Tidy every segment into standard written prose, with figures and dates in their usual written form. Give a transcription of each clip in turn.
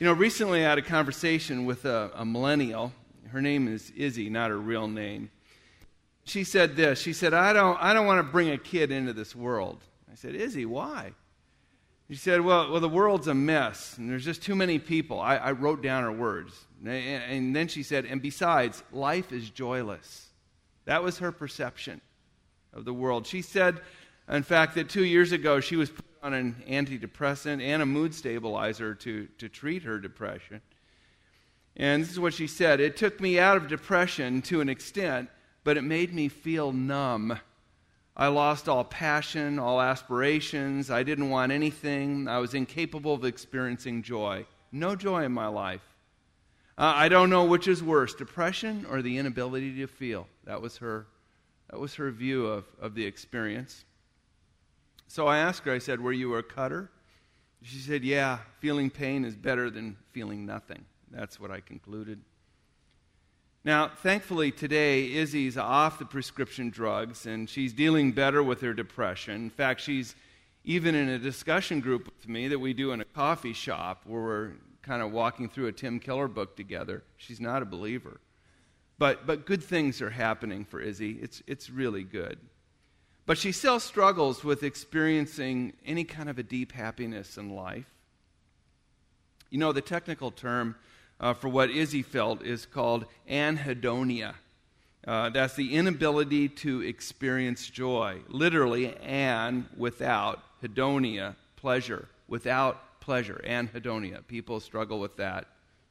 Recently I had a conversation with a millennial. Her name is Izzy, not her real name. She said this. She said, I don't want to bring a kid into this world. I said, Izzy, why? She said, well, the world's a mess, and there's just too many people. I wrote down her words. And then she said, and besides, life is joyless. That was her perception of the world. She said, in fact, that 2 years ago she was put on an antidepressant and a mood stabilizer to treat her depression. And this is what she said: it took me out of depression to an extent, but it made me feel numb. I lost all passion, all aspirations. I didn't want anything. I was incapable of experiencing joy. No joy in my life. I don't know which is worse, depression or the inability to feel. That was her view of the experience. So I asked her, I said, were you a cutter? She said, yeah, feeling pain is better than feeling nothing. That's what I concluded. Now, thankfully today, Izzy's off the prescription drugs, and she's dealing better with her depression. In fact, she's even in a discussion group with me that we do in a coffee shop where we're kind of walking through a Tim Keller book together. She's not a believer. But good things are happening for Izzy. It's really good. But she still struggles with experiencing any kind of a deep happiness in life. The technical term for what Izzy felt is called anhedonia. That's the inability to experience joy. Literally, an without, hedonia, pleasure. Without pleasure, anhedonia. People struggle with that.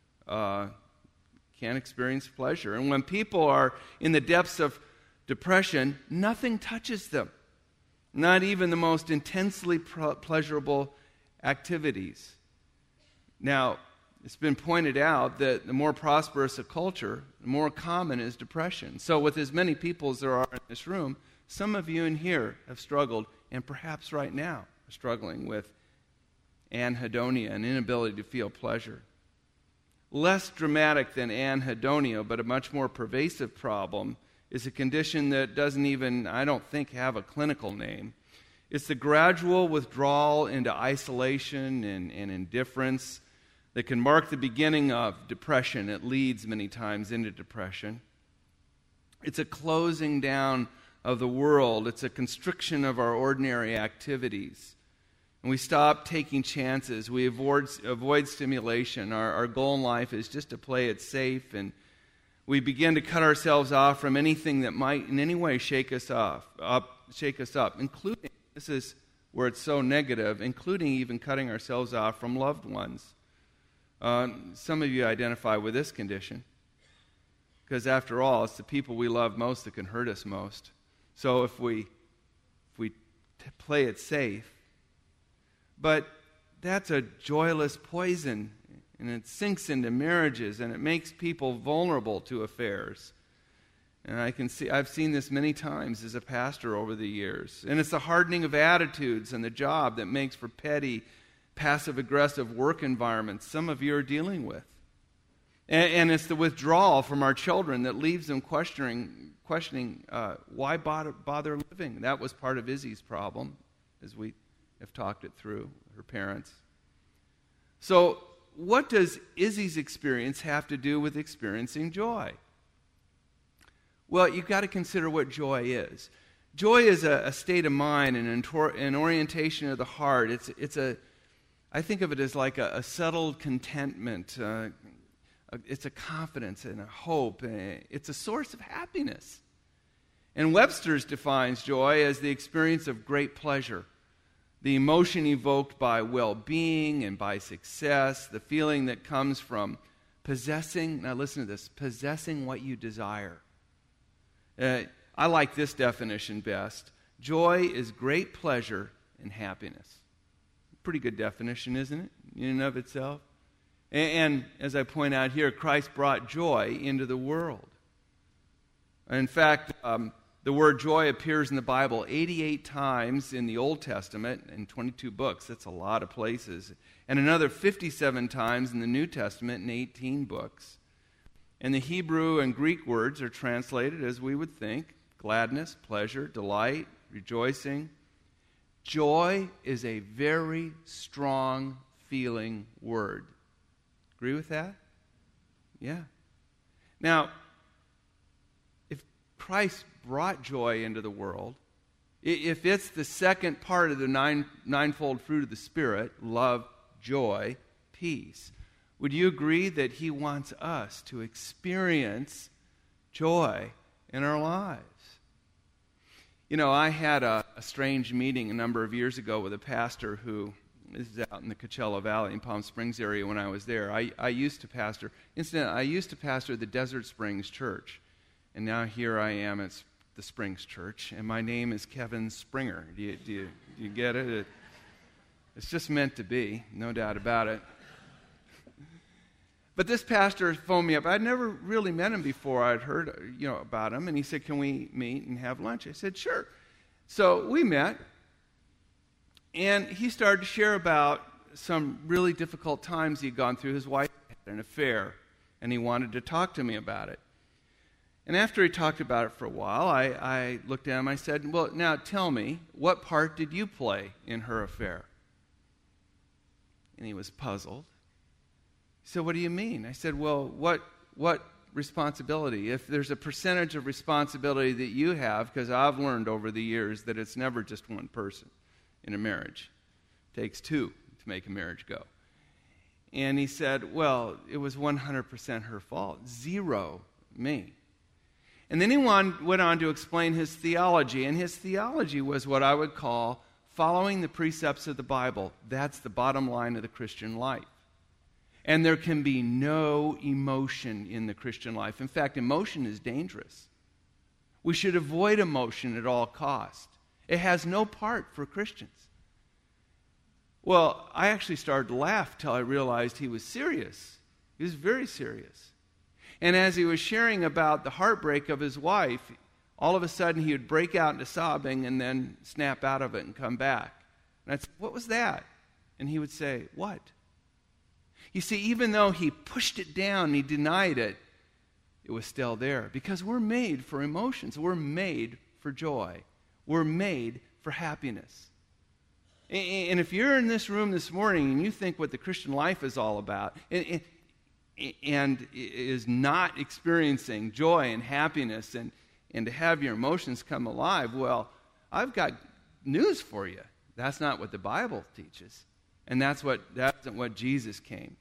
Can't experience pleasure. And when people are in the depths of depression, nothing touches them. Not even the most intensely pleasurable activities. Now, it's been pointed out that the more prosperous a culture, the more common is depression. So with as many people as there are in this room, some of you in here have struggled, and perhaps right now are struggling with anhedonia, an inability to feel pleasure. Less dramatic than anhedonia, but a much more pervasive problem, is a condition that doesn't even, I don't think, have a clinical name. It's the gradual withdrawal into isolation and indifference that can mark the beginning of depression. It leads many times into depression. It's a closing down of the world. It's a constriction of our ordinary activities. And we stop taking chances. We avoid stimulation. Our goal in life is just to play it safe, and we begin to cut ourselves off from anything that might in any way shake us up, including, this is where it's so negative, including even cutting ourselves off from loved ones. Some of you identify with this condition, because after all, it's the people we love most that can hurt us most. So if we play it safe, but that's a joyless poison. And it sinks into marriages, and it makes people vulnerable to affairs. And I've seen this many times as a pastor over the years. And it's the hardening of attitudes and the job that makes for petty, passive-aggressive work environments some of you are dealing with. And it's the withdrawal from our children that leaves them questioning why bother living. That was part of Izzy's problem, as we have talked it through, her parents. So, what does Izzy's experience have to do with experiencing joy? Well, you've got to consider what joy is. Joy is a state of mind and an orientation of the heart. I think of it as like a settled contentment. It's a confidence and a hope. It's a source of happiness. And Webster's defines joy as the experience of great pleasure. The emotion evoked by well-being and by success, the feeling that comes from possessing, now listen to this, possessing what you desire. I like this definition best. Joy is great pleasure and happiness. Pretty good definition, isn't it, in and of itself? And as I point out here, Christ brought joy into the world. In fact, the word joy appears in the Bible 88 times in the Old Testament in 22 books. That's a lot of places. And another 57 times in the New Testament in 18 books. And the Hebrew and Greek words are translated as we would think: gladness, pleasure, delight, rejoicing. Joy is a very strong feeling word. Agree with that? Yeah. Now, if Christ brought joy into the world, if it's the second part of the ninefold fruit of the Spirit, love, joy, peace, would you agree that he wants us to experience joy in our lives? You know, I had a strange meeting a number of years ago with a pastor who is out in the Coachella Valley in Palm Springs area when I was there. I used to pastor the Desert Springs Church, and now here I am at the Springs Church, and my name is Kevin Springer. Do you get it? It's just meant to be, no doubt about it. But this pastor phoned me up. I'd never really met him before. I'd heard, about him, and he said, "Can we meet and have lunch?" I said, "Sure." So we met, and he started to share about some really difficult times he'd gone through. His wife had an affair, and he wanted to talk to me about it. And after he talked about it for a while, I looked at him. I said, "Well, now tell me, what part did you play in her affair?" And he was puzzled. He said, "What do you mean?" I said, "Well, what responsibility? If there's a percentage of responsibility that you have, because I've learned over the years that it's never just one person in a marriage. It takes two to make a marriage go." And he said, "Well, it was 100% her fault. 0 me." And then he went on to explain his theology, and his theology was what I would call following the precepts of the Bible. That's the bottom line of the Christian life. And there can be no emotion in the Christian life. In fact, emotion is dangerous. We should avoid emotion at all costs. It has no part for Christians. Well, I actually started to laugh till I realized he was serious. He was very serious. And as he was sharing about the heartbreak of his wife, all of a sudden he would break out into sobbing and then snap out of it and come back. And I'd say, "What was that?" And he would say, "What?" You see, even though he pushed it down, he denied it, it was still there. Because we're made for emotions. We're made for joy. We're made for happiness. And if you're in this room this morning and you think what the Christian life is all about, and is not experiencing joy and happiness and to have your emotions come alive, well, I've got news for you. That's not what the Bible teaches. And that's what Jesus came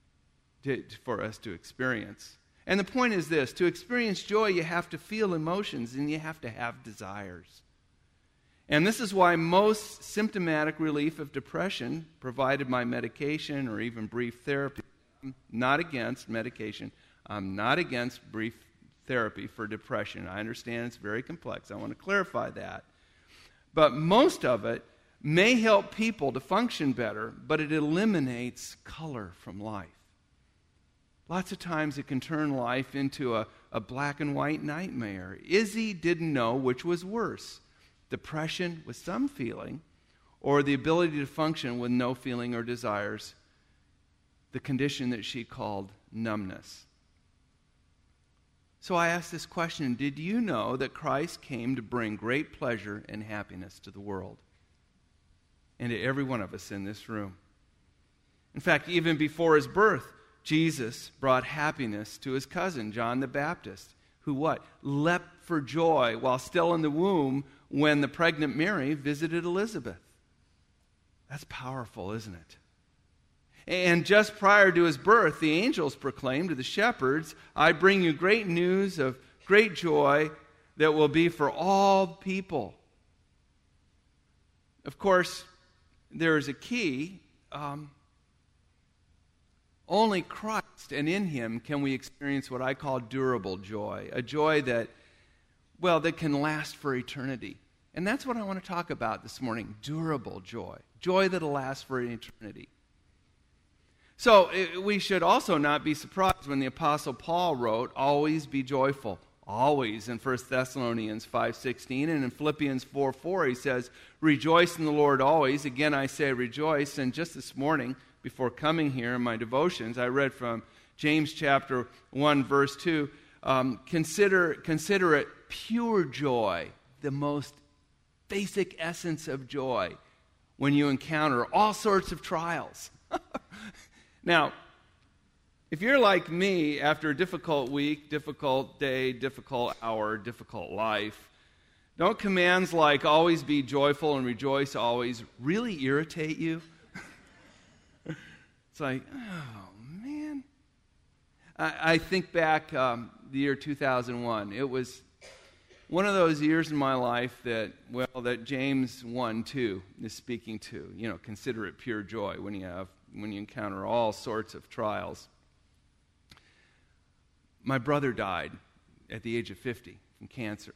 for us to experience. And the point is this: to experience joy, you have to feel emotions and you have to have desires. And this is why most symptomatic relief of depression provided by medication or even brief therapy. I'm not against medication. I'm not against brief therapy for depression. I understand it's very complex. I want to clarify that. But most of it may help people to function better, but it eliminates color from life. Lots of times it can turn life into a black and white nightmare. Izzy didn't know which was worse: depression with some feeling, or the ability to function with no feeling or desires, the condition that she called numbness. So I asked this question: did you know that Christ came to bring great pleasure and happiness to the world? And to every one of us in this room. In fact, even before his birth, Jesus brought happiness to his cousin, John the Baptist, who what? Leapt for joy while still in the womb when the pregnant Mary visited Elizabeth. That's powerful, isn't it? And just prior to his birth, the angels proclaimed to the shepherds, "I bring you great news of great joy that will be for all people." Of course, there is a key. Only Christ and in him can we experience what I call durable joy, a joy that can last for eternity. And that's what I want to talk about this morning: durable joy, joy that'll last for eternity. So we should also not be surprised when the Apostle Paul wrote, "Always be joyful." Always, in 1 Thessalonians 5:16, and in Philippians 4:4 he says, "Rejoice in the Lord always." Again I say rejoice. And just this morning, before coming here in my devotions, I read from James chapter 1 verse 2, consider it pure joy, the most basic essence of joy, when you encounter all sorts of trials. Now, If you're like me, after a difficult week, difficult day, difficult hour, difficult life, don't commands like always be joyful and rejoice always really irritate you? It's like, oh, man. I think back the year 2001. It was one of those years in my life that James 1:2 is speaking to. Consider it pure joy when you encounter all sorts of trials. My brother died at the age of 50 from cancer.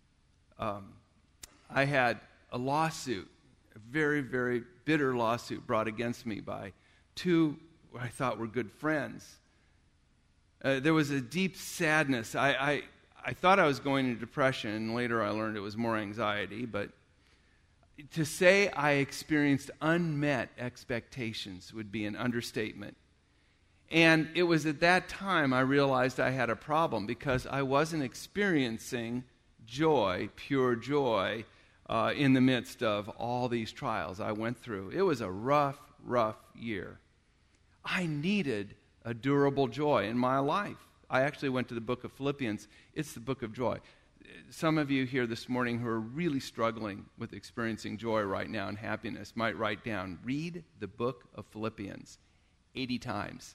I had a lawsuit, a very, very bitter lawsuit brought against me by two I thought were good friends. There was a deep sadness. I thought I was going into depression, and later I learned it was more anxiety. But to say I experienced unmet expectations would be an understatement. And it was at that time I realized I had a problem because I wasn't experiencing joy, pure joy, in the midst of all these trials I went through. It was a rough, rough year. I needed a durable joy in my life. I actually went to the book of Philippians. It's the book of joy. Some of you here this morning who are really struggling with experiencing joy right now and happiness might write down, read the book of Philippians 80 times.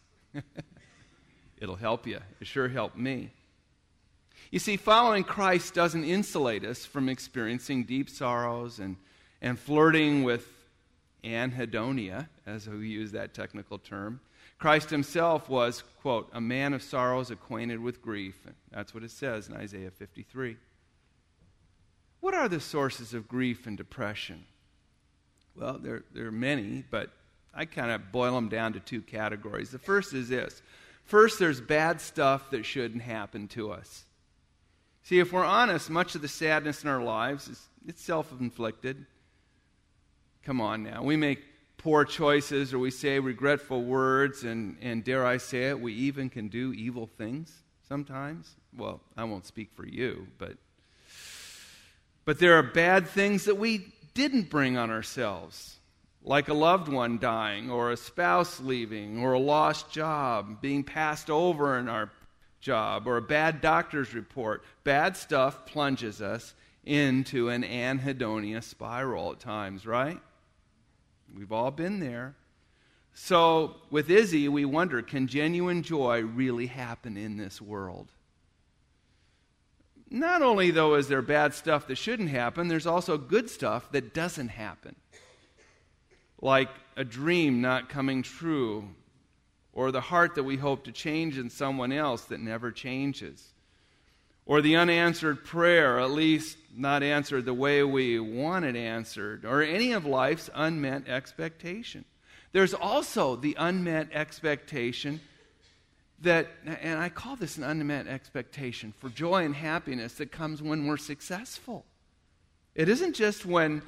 It'll help you. It sure helped me. You see, following Christ doesn't insulate us from experiencing deep sorrows and flirting with anhedonia, as we use that technical term. Christ himself was, quote, a man of sorrows, acquainted with grief. That's what it says in Isaiah 53. What are the sources of grief and depression? Well, there are many, but I kind of boil them down to two categories. The first is this. First, there's bad stuff that shouldn't happen to us. See, if we're honest, much of the sadness in our lives it's self-inflicted. Come on now. We make poor choices or we say regretful words, and dare I say it, we even can do evil things sometimes. Well, I won't speak for you, but there are bad things that we didn't bring on ourselves, like a loved one dying or a spouse leaving or a lost job, being passed over in our job, or a bad doctor's report. Bad stuff plunges us into an anhedonia spiral at times, right? We've all been there. So with Izzy, we wonder, can genuine joy really happen in this world? Not only, though, is there bad stuff that shouldn't happen, there's also good stuff that doesn't happen. Like a dream not coming true, or the heart that we hope to change in someone else that never changes, or the unanswered prayer, at least not answered the way we want it answered, or any of life's unmet expectation. There's also the unmet expectation that, and I call this an unmet expectation for joy and happiness that comes when we're successful. It isn't just when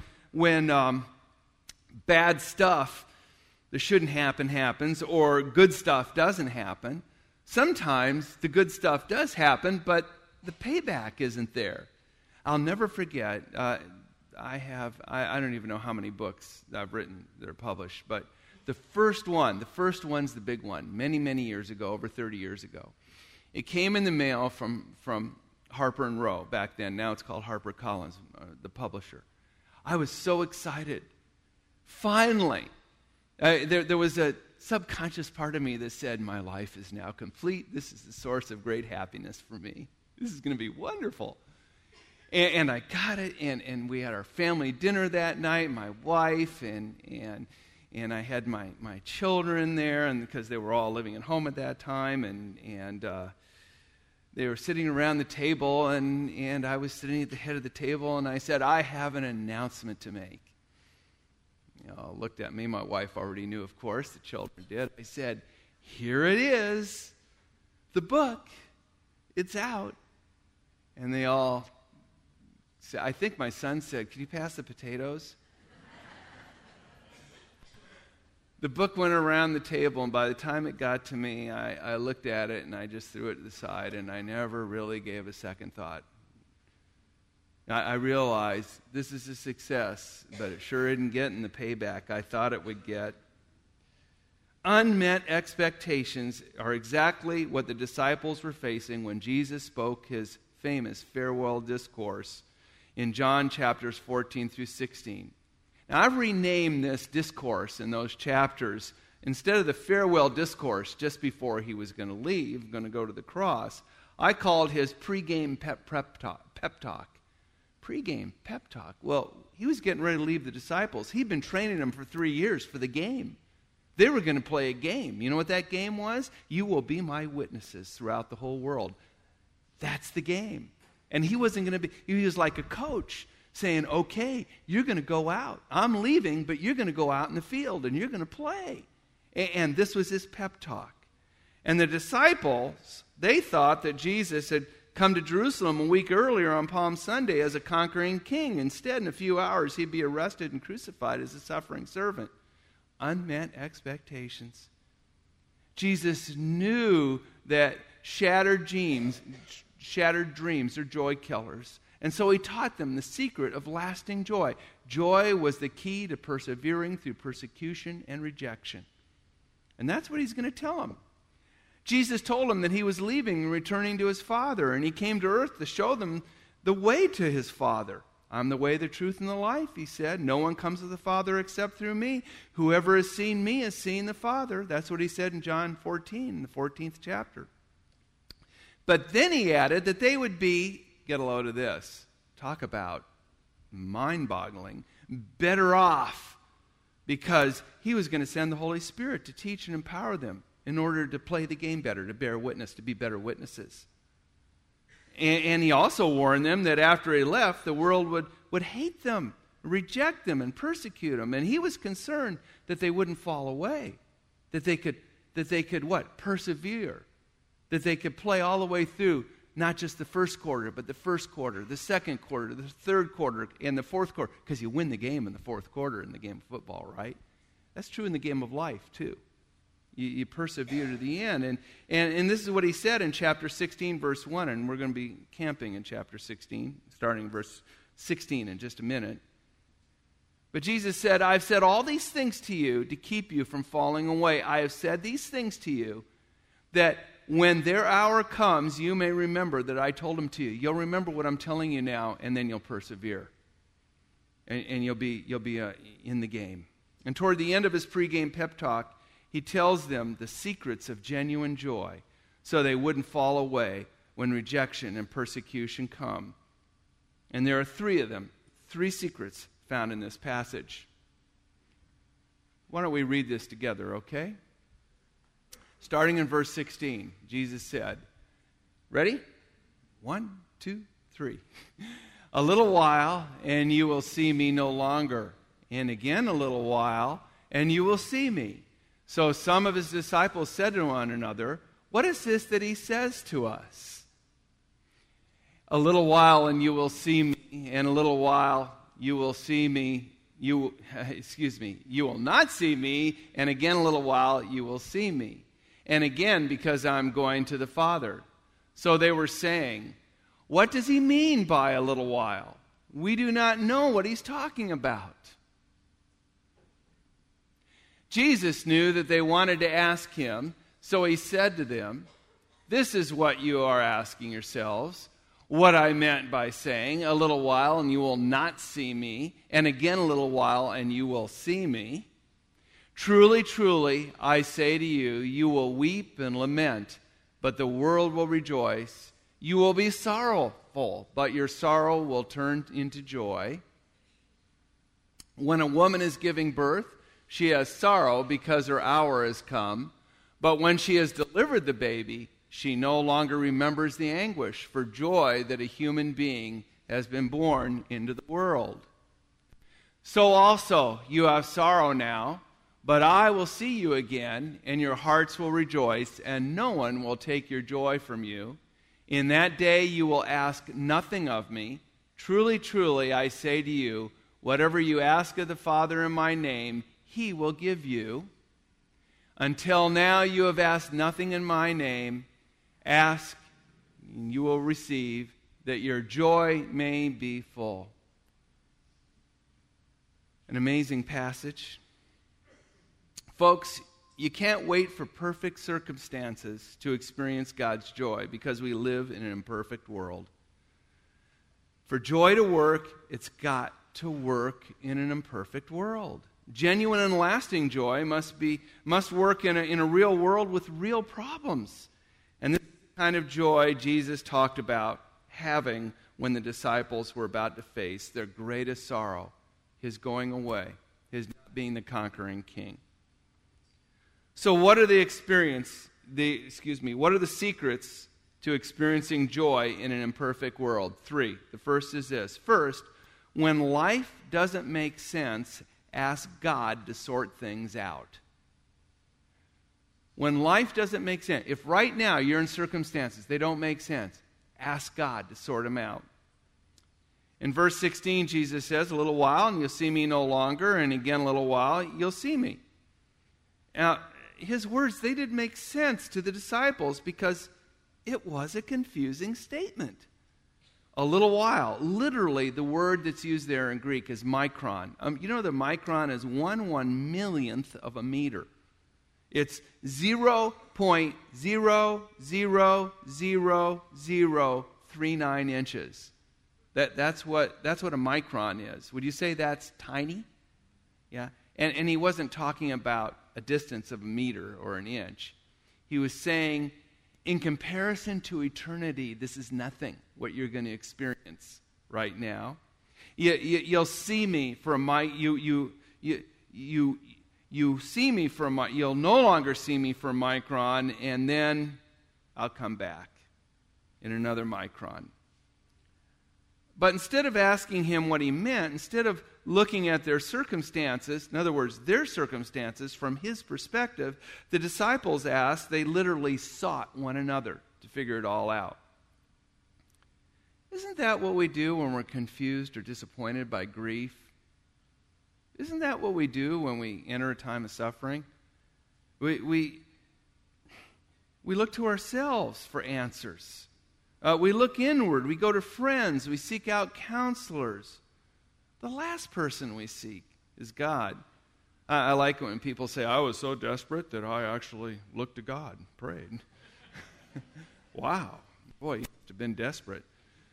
bad stuff that shouldn't happen happens, or good stuff doesn't happen. Sometimes the good stuff does happen, but the payback isn't there. I'll never forget, I don't even know how many books I've written that are published, but the first one's the big one, many, many years ago, over 30 years ago. It came in the mail from Harper & Row back then. Now it's called HarperCollins, the publisher. I was so excited. Finally, there was a subconscious part of me that said, my life is now complete. This is the source of great happiness for me. This is going to be wonderful. And I got it, and we had our family dinner that night, my wife, and I had my children there, and because they were all living at home at that time, and they were sitting around the table, and I was sitting at the head of the table, and I said, I have an announcement to make. Looked at me. My wife already knew, of course. The children did. I said, here it is. The book. It's out. And they all said, I think my son said, can you pass the potatoes? The book went around the table, and by the time it got to me, I looked at it, and I just threw it to the side, and I never really gave a second thought. I realized this is a success, but it sure isn't getting the payback I thought it would get. Unmet expectations are exactly what the disciples were facing when Jesus spoke his famous farewell discourse in John chapters 14 through 16. Now, I've renamed this discourse in those chapters. Instead of the farewell discourse just before he was going to leave, going to go to the cross, I called his pregame pep talk. Pregame pep talk. Well, he was getting ready to leave the disciples. He'd been training them for 3 years for the game. They were going to play a game. You know what that game was? You will be my witnesses throughout the whole world. That's the game. And he wasn't going to be, he was like a coach saying, okay, you're going to go out. I'm leaving, but you're going to go out in the field and you're going to play. And this was his pep talk. And the disciples, they thought that Jesus had come to Jerusalem a week earlier on Palm Sunday as a conquering king. Instead, in a few hours, he'd be arrested and crucified as a suffering servant. Unmet expectations. Jesus knew that shattered dreams are joy killers. And so he taught them the secret of lasting joy. Joy was the key to persevering through persecution and rejection. And that's what he's going to tell them. Jesus told them that he was leaving and returning to his Father, and he came to earth to show them the way to his Father. I'm the way, the truth, and the life, he said. No one comes to the Father except through me. Whoever has seen me has seen the Father. That's what he said in John 14, the 14th chapter. But then he added that they would be, get a load of this, talk about mind-boggling, better off, because he was going to send the Holy Spirit to teach and empower them in order to play the game better, to bear witness, to be better witnesses. And he also warned them that after he left, the world would hate them, reject them, and persecute them. And he was concerned that they wouldn't fall away, that they could what? Persevere, that they could play all the way through, not just the first quarter, but the first quarter, the second quarter, the third quarter, and the fourth quarter, because you win the game in the fourth quarter in the game of football, right? That's true in the game of life, too. You persevere to the end. And this is what he said in chapter 16, verse 1, and we're going to be camping in chapter 16, starting verse 16 in just a minute. But Jesus said, I've said all these things to you to keep you from falling away. I have said these things to you that when their hour comes, you may remember that I told them to you. You'll remember what I'm telling you now, and then you'll persevere. And you'll be in the game. And toward the end of his pregame pep talk, he tells them the secrets of genuine joy so they wouldn't fall away when rejection and persecution come. And there are 3 of them, 3 secrets found in this passage. Why don't we read this together, okay? Starting in verse 16, Jesus said, ready? 1, 2, 3. A little while, and you will see me no longer. And again a little while, and you will see me. So some of his disciples said to one another, what is this that he says to us? A little while and you will see me, and a little while you will see me. You will not see me, and again a little while you will see me. And again, because I'm going to the Father. So they were saying, what does he mean by a little while? We do not know what he's talking about. Jesus knew that they wanted to ask him, so he said to them, this is what you are asking yourselves, what I meant by saying, a little while and you will not see me, and again a little while and you will see me. Truly, truly, I say to you, you will weep and lament, but the world will rejoice. You will be sorrowful, but your sorrow will turn into joy. When a woman is giving birth, she has sorrow because her hour has come. But when she has delivered the baby, she no longer remembers the anguish for joy that a human being has been born into the world. So also you have sorrow now, but I will see you again, and your hearts will rejoice, and no one will take your joy from you. In that day you will ask nothing of me. Truly, truly, I say to you, whatever you ask of the Father in my name, he will give you. Until now you have asked nothing in my name. Ask, and you will receive, that your joy may be full. An amazing passage. Folks, You can't wait for perfect circumstances to experience God's joy because we live in an imperfect world. For joy to work, it's got to work in an imperfect world. Genuine and lasting joy must work in a real world with real problems. And this is the kind of joy Jesus talked about having when the disciples were about to face their greatest sorrow, his going away, his not being the conquering king. So what are the secrets to experiencing joy in an imperfect world? 3. The first is this. First, when life doesn't make sense, ask God to sort things out. When life doesn't make sense, if right now you're in circumstances, they don't make sense, ask God to sort them out. In verse 16, Jesus says, a little while and you'll see me no longer, and again a little while, you'll see me. Now, his words, they didn't make sense to the disciples because it was a confusing statement. A little while. Literally, the word that's used there in Greek is micron. You know the micron is 1/1,000,000th of a meter. It's 0.0000039 inches. That's what a micron is. Would you say that's tiny? Yeah. And he wasn't talking about a distance of a meter or an inch. He was saying, in comparison to eternity, this is nothing, what you're going to experience right now. You'll see me for you see me for you'll no longer see me for a micron, and then I'll come back in another micron. But instead of asking him what he meant, instead of looking at their circumstances, in other words, their circumstances from his perspective, the disciples asked, they literally sought one another to figure it all out. Isn't that what we do when we're confused or disappointed by grief? Isn't that what we do when we enter a time of suffering? We look to ourselves for answers. We look inward. We go to friends. We seek out counselors. The last person we seek is God. I like it when people say, I was so desperate that I actually looked to God and prayed. Wow. Boy, you must have been desperate.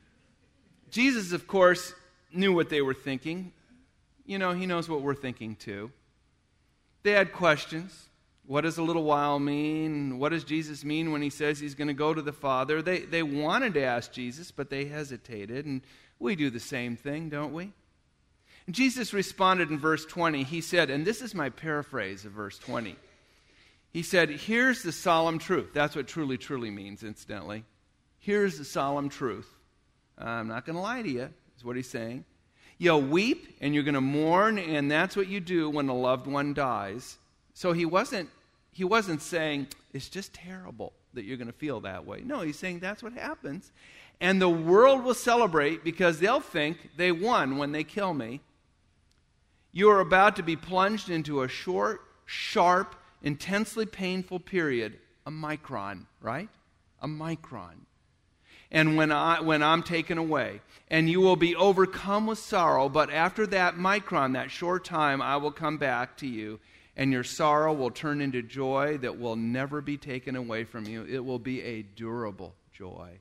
Jesus, of course, knew what they were thinking. You know, he knows what we're thinking too. They had questions. What does a little while mean? What does Jesus mean when he says he's going to go to the Father? They wanted to ask Jesus, but they hesitated. And we do the same thing, don't we? And Jesus responded in verse 20. He said, and this is my paraphrase of verse 20. He said, here's the solemn truth. That's what truly, truly means, incidentally. Here's the solemn truth. I'm not going to lie to you, is what he's saying. You'll weep and you're going to mourn, and that's what you do when a loved one dies. So he wasn't saying, it's just terrible that you're going to feel that way. No, he's saying that's what happens. And the world will celebrate because they'll think they won when they kill me. You are about to be plunged into a short, sharp, intensely painful period, a micron, right? A micron. And when I'm taken away, and you will be overcome with sorrow, but after that micron, that short time, I will come back to you, and your sorrow will turn into joy that will never be taken away from you. It will be a durable joy.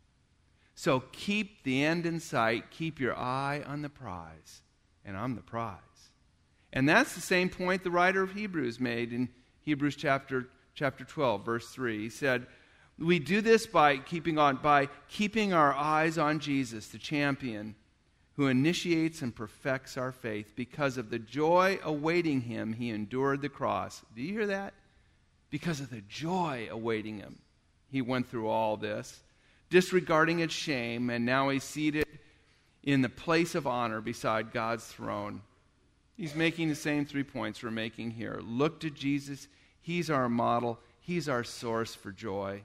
So keep the end in sight. Keep your eye on the prize. And I'm the prize. And that's the same point the writer of Hebrews made in Hebrews chapter 12, verse 3. He said, we do this by keeping our eyes on Jesus, the champion, who initiates and perfects our faith. Because of the joy awaiting him, he endured the cross. Do you hear that? Because of the joy awaiting him, he went through all this, disregarding its shame, and now he's seated in the place of honor beside God's throne. He's making the same 3 points we're making here. Look to Jesus. He's our model. He's our source for joy.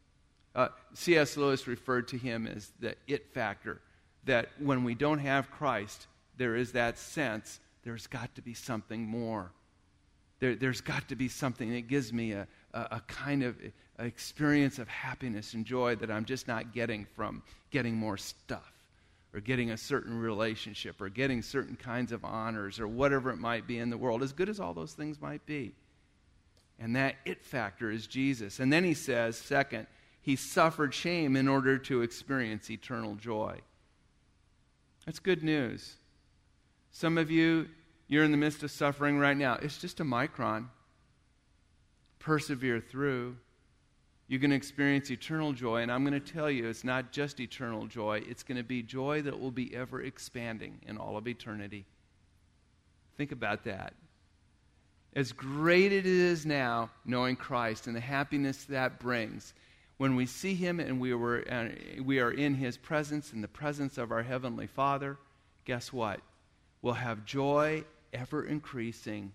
C.S. Lewis referred to him as the it factor, that when we don't have Christ, there is that sense there's got to be something more. There's got to be something that gives me a kind of experience of happiness and joy that I'm just not getting from getting more stuff, or getting a certain relationship, or getting certain kinds of honors, or whatever it might be in the world, as good as all those things might be. And that it factor is Jesus. And then he says, second, he suffered shame in order to experience eternal joy. That's good news. Some of you, you're in the midst of suffering right now. It's just a micron. Persevere through. You're going to experience eternal joy, and I'm going to tell you, it's not just eternal joy. It's going to be joy that will be ever expanding in all of eternity. Think about that. As great it is now, knowing Christ and the happiness that brings, when we see him and we are in his presence, in the presence of our Heavenly Father, guess what? We'll have joy ever increasing.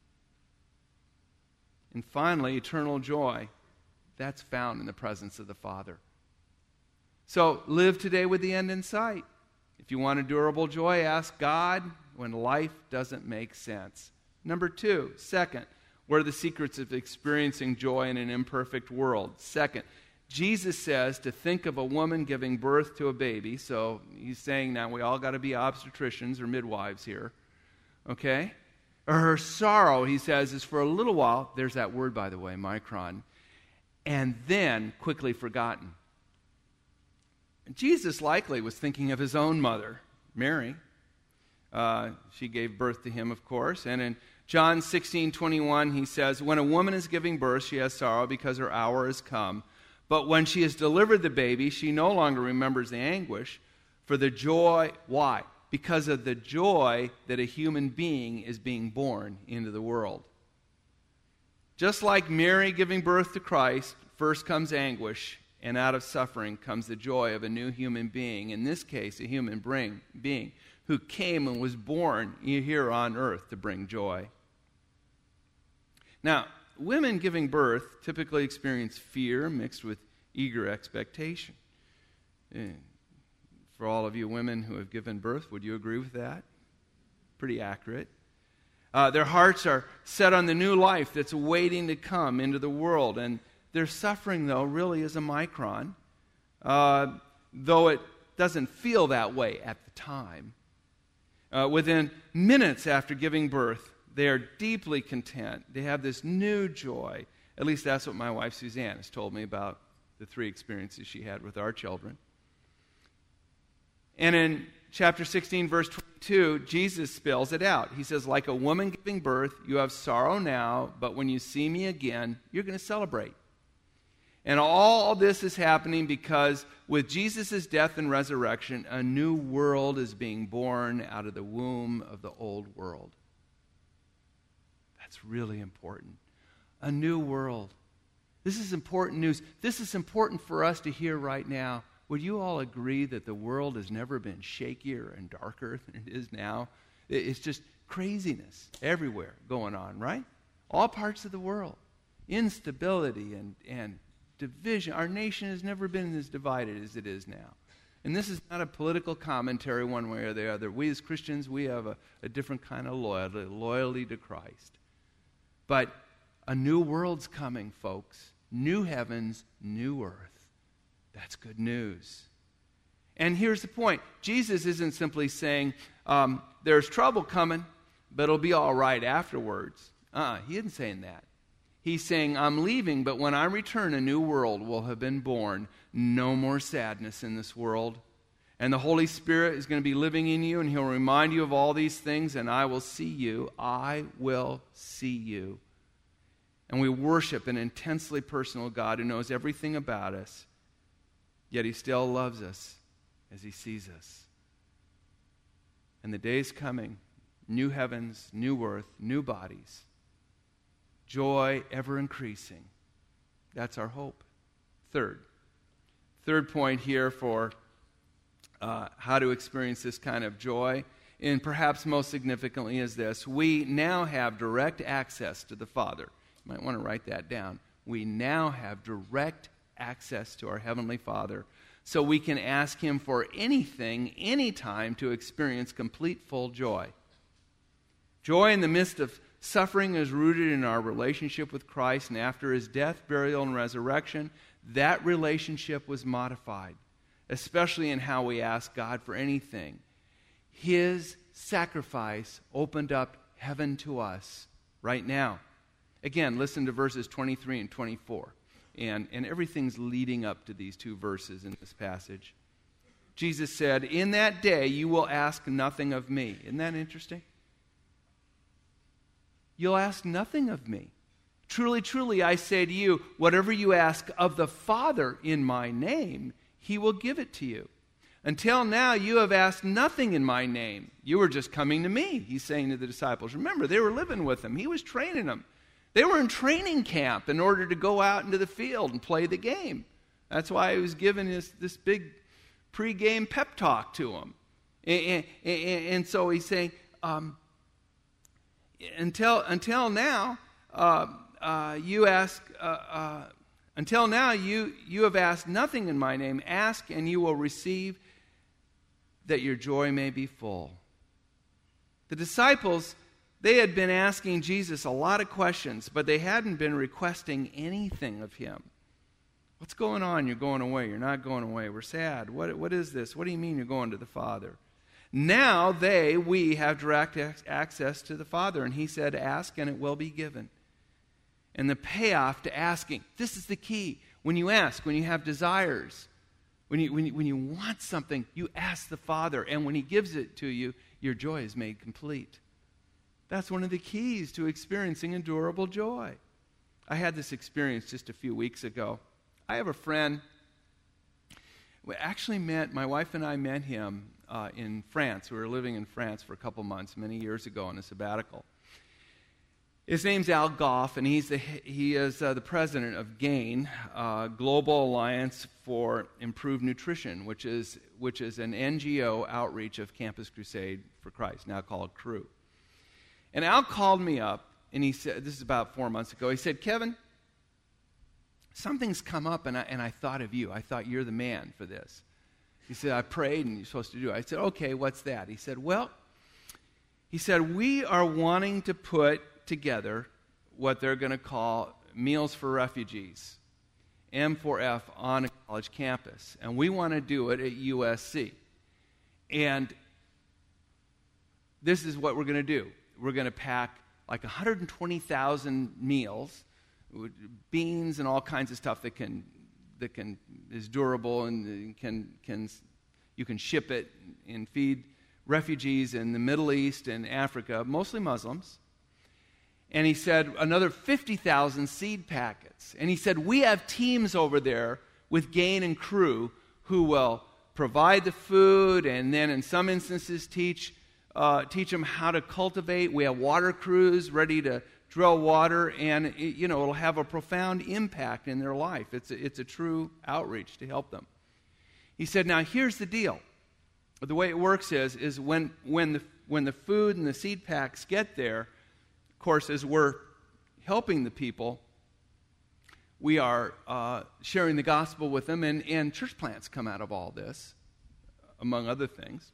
And finally, eternal joy. That's found in the presence of the Father. So live today with the end in sight. If you want a durable joy, ask God when life doesn't make sense. Number two, second, what are the secrets of experiencing joy in an imperfect world? Second, Jesus says to think of a woman giving birth to a baby. So he's saying now we all got to be obstetricians or midwives here. Okay? Or her sorrow, he says, is for a little while. There's that word, by the way, micron. And then quickly forgotten. Jesus likely was thinking of his own mother, Mary. She gave birth to him, of course. And in John 16:21, he says, when a woman is giving birth, she has sorrow because her hour has come. But when she has delivered the baby, she no longer remembers the anguish for the joy. Why? Because of the joy that a human being is being born into the world. Just like Mary giving birth to Christ, first comes anguish, and out of suffering comes the joy of a new human being, in this case, a human being who came and was born here on earth to bring joy. Now, women giving birth typically experience fear mixed with eager expectation. For all of you women who have given birth, would you agree with that? Pretty accurate. Their hearts are set on the new life that's waiting to come into the world. And their suffering, though, really is a micron, though it doesn't feel that way at the time. Within minutes after giving birth, they are deeply content. They have this new joy. At least that's what my wife Suzanne has told me about the 3 experiences she had with our children. And in chapter 16, verse 22, Jesus spells it out. He says, like a woman giving birth, you have sorrow now, but when you see me again, you're going to celebrate. And all this is happening because with Jesus' death and resurrection, a new world is being born out of the womb of the old world. That's really important. A new world. This is important news. This is important for us to hear right now. Would you all agree that the world has never been shakier and darker than it is now? It's just craziness everywhere going on, right? All parts of the world. Instability and division. Our nation has never been as divided as it is now. And this is not a political commentary one way or the other. We as Christians, we have a different kind of loyalty to Christ. But a new world's coming, folks. New heavens, new earth. That's good news. And here's the point. Jesus isn't simply saying, there's trouble coming, but it'll be all right afterwards. He isn't saying that. He's saying, I'm leaving, but when I return, a new world will have been born. No more sadness in this world. And the Holy Spirit is going to be living in you, and He'll remind you of all these things, and I will see you. I will see you. And we worship an intensely personal God who knows everything about us, yet He still loves us as He sees us. And the day's coming, new heavens, new earth, new bodies. Joy ever increasing. That's our hope. Third point here for how to experience this kind of joy, and perhaps most significantly is this. We now have direct access to the Father. You might want to write that down. We now have direct access to our Heavenly Father, so we can ask Him for anything, anytime, to experience complete, full joy. Joy in the midst of suffering is rooted in our relationship with Christ, and after His death, burial, and resurrection, that relationship was modified, especially in how we ask God for anything. His sacrifice opened up heaven to us right now. Again, listen to verses 23 and 24. And everything's leading up to these two verses in this passage. Jesus said, "In that day you will ask nothing of me." Isn't that interesting? You'll ask nothing of me. Truly, truly, I say to you, whatever you ask of the Father in my name, he will give it to you. Until now, you have asked nothing in my name. You were just coming to me, he's saying to the disciples. Remember, they were living with him. He was training them. They were in training camp in order to go out into the field and play the game. That's why he was giving this big pre-game pep talk to them. And so he's saying, until now, you ask. Until now, you have asked nothing in my name. Ask, and you will receive, that your joy may be full. The disciples, they had been asking Jesus a lot of questions, but they hadn't been requesting anything of him. What's going on? You're going away. You're not going away. We're sad. What is this? What do you mean you're going to the Father? Now we have direct access to the Father. And he said, ask and it will be given. And the payoff to asking, this is the key. When you ask, when you have desires, when you want something, you ask the Father. And when he gives it to you, your joy is made complete. That's one of the keys to experiencing endurable joy. I had this experience just a few weeks ago. I have a friend. My wife and I met him in France. We were living in France for a couple months many years ago on a sabbatical. His name's Al Goff, and he is the president of GAIN, Global Alliance for Improved Nutrition, which is an NGO outreach of Campus Crusade for Christ, now called Cru. And Al called me up, and he said, this is about 4 months ago, he said, Kevin, something's come up, and I thought of you. I thought you're the man for this. He said, I prayed, and you're supposed to do it. I said, okay, what's that? He said, we are wanting to put together what they're going to call Meals for Refugees, M4F, on a college campus. And we want to do it at USC. And this is what we're going to do. We're going to pack like 120,000 meals, beans and all kinds of stuff that is durable and you can ship it and feed refugees in the Middle East and Africa, mostly Muslims. And he said another 50,000 seed packets. And he said, we have teams over there with GAIN and Cru who will provide the food and then in some instances teach them how to cultivate. We have water crews ready to drill water, and it'll have a profound impact in their life. It's a true outreach to help them. He said, now here's the deal. The way it works is when the food and the seed packs get there, of course, as we're helping the people, we are sharing the gospel with them, and church plants come out of all this, among other things.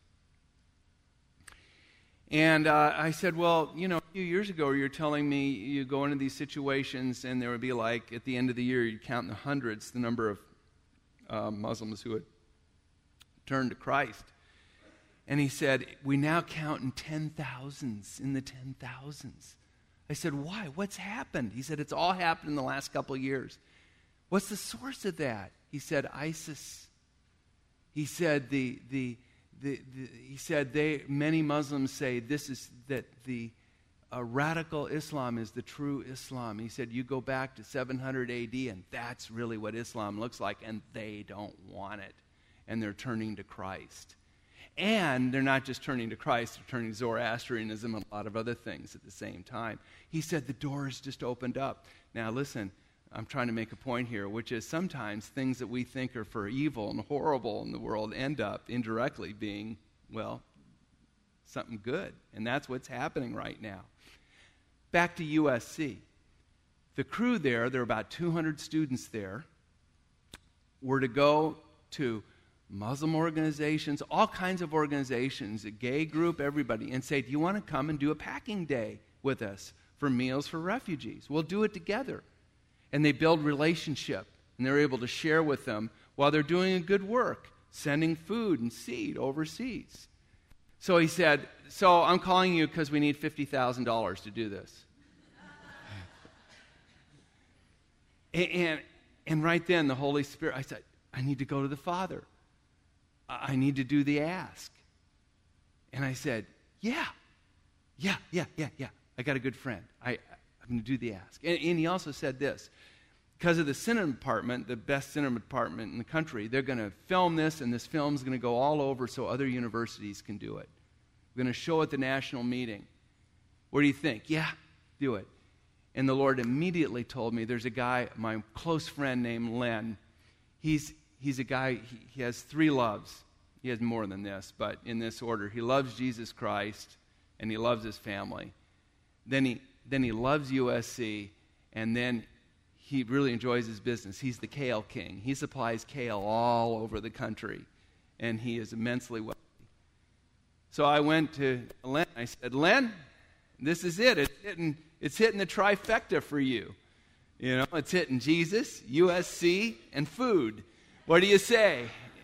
And I said, well, a few years ago you were telling me you go into these situations and there would be like, at the end of the year, you'd count in the hundreds the number of Muslims who had turned to Christ. And he said, we now count in 10,000s, in the 10,000s. I said, why? What's happened? He said, it's all happened in the last couple of years. What's the source of that? He said, ISIS. He said, many Muslims say that the radical Islam is the true Islam. He said, you go back to 700 AD, and that's really what Islam looks like, and they don't want it. And they're turning to Christ. And they're not just turning to Christ, they're turning to Zoroastrianism and a lot of other things at the same time. He said the doors just opened up. Now listen, I'm trying to make a point here, which is sometimes things that we think are for evil and horrible in the world end up indirectly being, well, something good. And that's what's happening right now. Back to USC. The crew there are about 200 students there, were to go to Muslim organizations, all kinds of organizations, a gay group, everybody, and say, do you want to come and do a packing day with us for Meals for Refugees? We'll do it together. And they build relationship, and they're able to share with them while they're doing a good work, sending food and seed overseas. So he said, so I'm calling you because we need $50,000 to do this. And right then, the Holy Spirit, I said, I need to go to the Father. I need to do the ask. And I said, yeah. I got a good friend. I'm going to do the ask. And he also said this. Because of the cinema department, the best cinema department in the country, they're going to film this, and this film's going to go all over so other universities can do it. We're going to show at the national meeting. What do you think? Yeah, do it. And the Lord immediately told me, there's a guy, my close friend named Len. He's a guy, he has 3 loves. He has more than this, but in this order. He loves Jesus Christ, and he loves his family. Then he loves USC, and then he really enjoys his business. He's the kale king. He supplies kale all over the country, and he is immensely wealthy. So I went to Len. I said, Len, this is it. It's hitting the trifecta for you. You know, it's hitting Jesus, USC, and food. What do you say?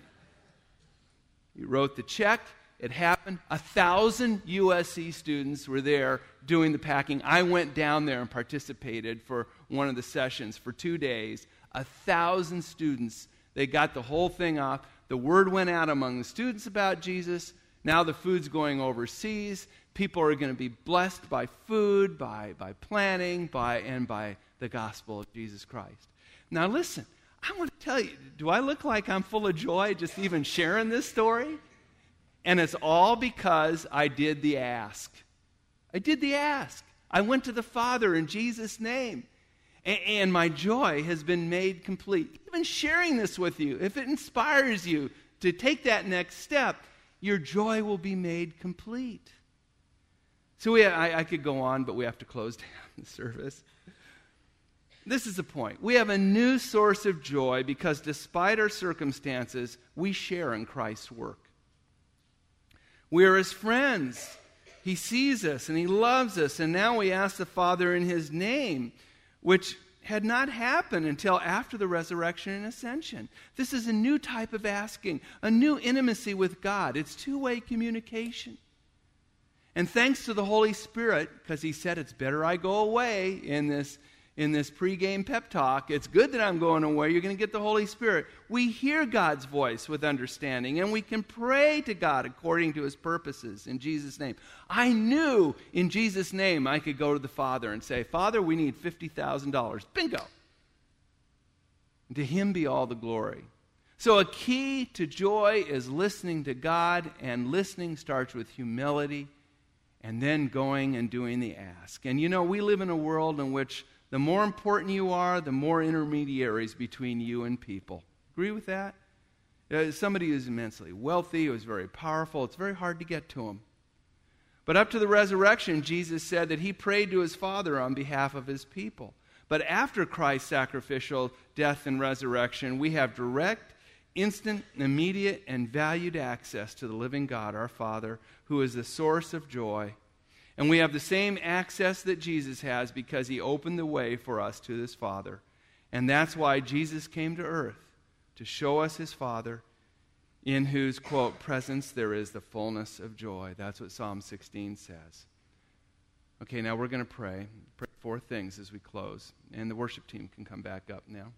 He wrote the check. It happened. 1,000 USC students were there doing the packing. I went down there and participated for one of the sessions for 2 days. 1,000 students. They got the whole thing off. The word went out among the students about Jesus. Now the food's going overseas. People are going to be blessed by food, by planning, by the gospel of Jesus Christ. Now listen, I want to tell you, do I look like I'm full of joy just even sharing this story? And it's all because I did the ask. I did the ask. I went to the Father in Jesus' name. And my joy has been made complete. Even sharing this with you, if it inspires you to take that next step, your joy will be made complete. So I could go on, but we have to close down the service. This is the point. We have a new source of joy because despite our circumstances, we share in Christ's work. We are his friends. He sees us and he loves us. And now we ask the Father in his name, which had not happened until after the resurrection and ascension. This is a new type of asking, a new intimacy with God. It's two-way communication. And thanks to the Holy Spirit, because he said it's better I go away in this pregame pep talk. It's good that I'm going away. You're going to get the Holy Spirit. We hear God's voice with understanding, and we can pray to God according to his purposes in Jesus' name. I knew in Jesus' name I could go to the Father and say, Father, we need $50,000. Bingo. And to him be all the glory. So a key to joy is listening to God, and listening starts with humility and then going and doing the ask. And you know, we live in a world in which the more important you are, the more intermediaries between you and people. Agree with that? Somebody who's immensely wealthy, who's very powerful, it's very hard to get to him. But up to the resurrection, Jesus said that he prayed to his Father on behalf of his people. But after Christ's sacrificial death and resurrection, we have direct, instant, immediate, and valued access to the living God, our Father, who is the source of joy. And we have the same access that Jesus has because he opened the way for us to this Father. And that's why Jesus came to earth, to show us his Father, in whose, quote, presence there is the fullness of joy. That's what Psalm 16 says. Okay, now we're going to pray. Pray 4 things as we close. And the worship team can come back up now.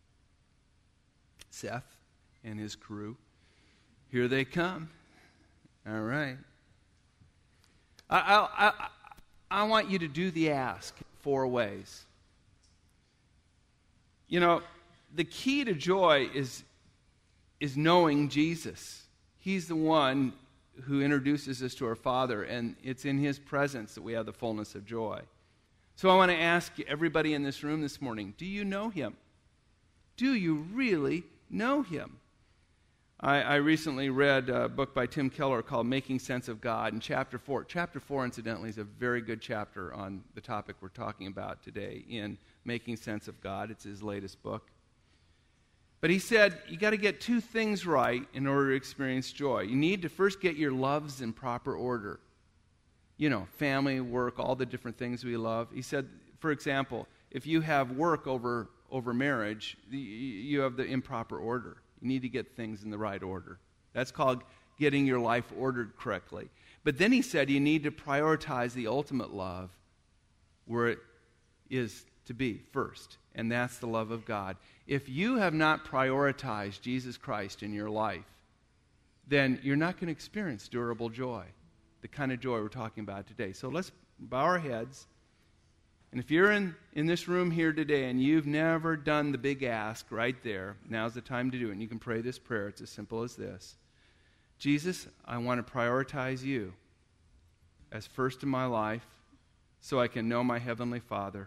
Seth and his crew. Here they come. All right. I want you to do the ask 4 ways. You know, the key to joy is knowing Jesus. He's the one who introduces us to our Father, and it's in his presence that we have the fullness of joy. So I want to ask everybody in this room this morning, do you know him? Do you really know him? I recently read a book by Tim Keller called Making Sense of God, and chapter 4, incidentally, is a very good chapter on the topic we're talking about today in Making Sense of God. It's his latest book. But he said, you got to get 2 things right in order to experience joy. You need to first get your loves in proper order. You know, family, work, all the different things we love. He said, for example, if you have work over marriage, you have the improper order. You need to get things in the right order. That's called getting your life ordered correctly. But then he said you need to prioritize the ultimate love, where it is to be first, and that's the love of God. If you have not prioritized Jesus Christ in your life, then you're not going to experience durable joy, the kind of joy we're talking about today. So let's bow our heads. And if you're in this room here today and you've never done the big ask right there, now's the time to do it. And you can pray this prayer. It's as simple as this. Jesus, I want to prioritize you as first in my life so I can know my Heavenly Father.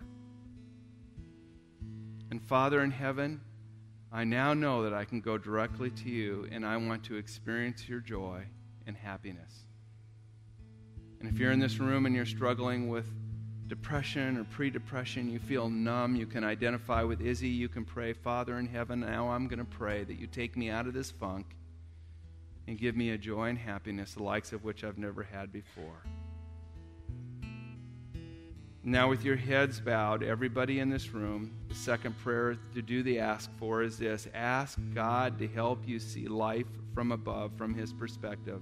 And Father in heaven, I now know that I can go directly to you, and I want to experience your joy and happiness. And if you're in this room and you're struggling with depression or pre-depression, you feel numb, you can identify with Izzy, you can pray, Father in heaven, now I'm going to pray that you take me out of this funk and give me a joy and happiness, the likes of which I've never had before. Now with your heads bowed, everybody in this room, the second prayer to do the ask for is this. Ask God to help you see life from above, from His perspective.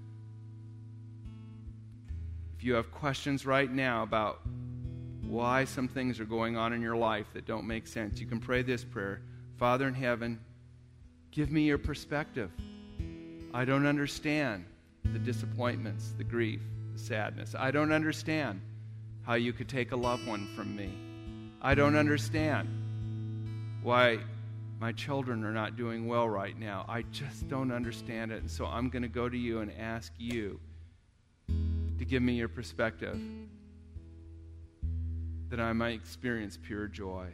If you have questions right now about why some things are going on in your life that don't make sense, you can pray this prayer. Father in heaven, give me your perspective. I don't understand the disappointments, the grief, the sadness. I don't understand how you could take a loved one from me. I don't understand why my children are not doing well right now. I just don't understand it. And so I'm going to go to you and ask you to give me your perspective that I might experience pure joy.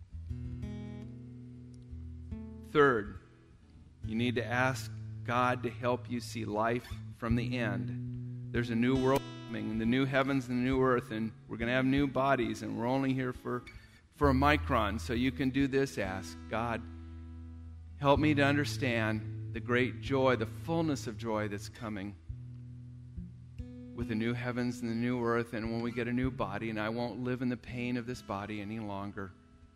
Third, you need to ask God to help you see life from the end. There's a new world coming, the new heavens and the new earth, and we're going to have new bodies, and we're only here for a micron. So you can do this ask, God, help me to understand the great joy, the fullness of joy that's coming with the new heavens and the new earth, and when we get a new body, and I won't live in the pain of this body any longer.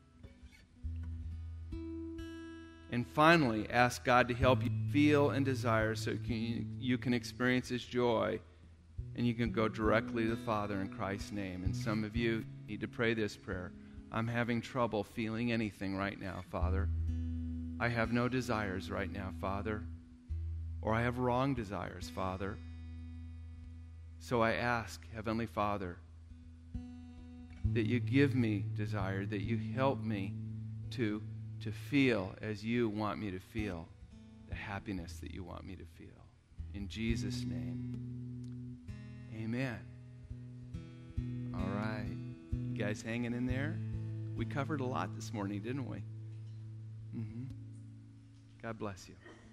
And finally, ask God to help you feel and desire so you can experience His joy, and you can go directly to the Father in Christ's name. And some of you need to pray this prayer. I'm having trouble feeling anything right now, Father. I have no desires right now, Father. Or I have wrong desires, Father. So I ask, Heavenly Father, that you give me desire, that you help me to feel as you want me to feel, the happiness that you want me to feel. In Jesus' name, amen. All right. You guys hanging in there? We covered a lot this morning, didn't we? God bless you.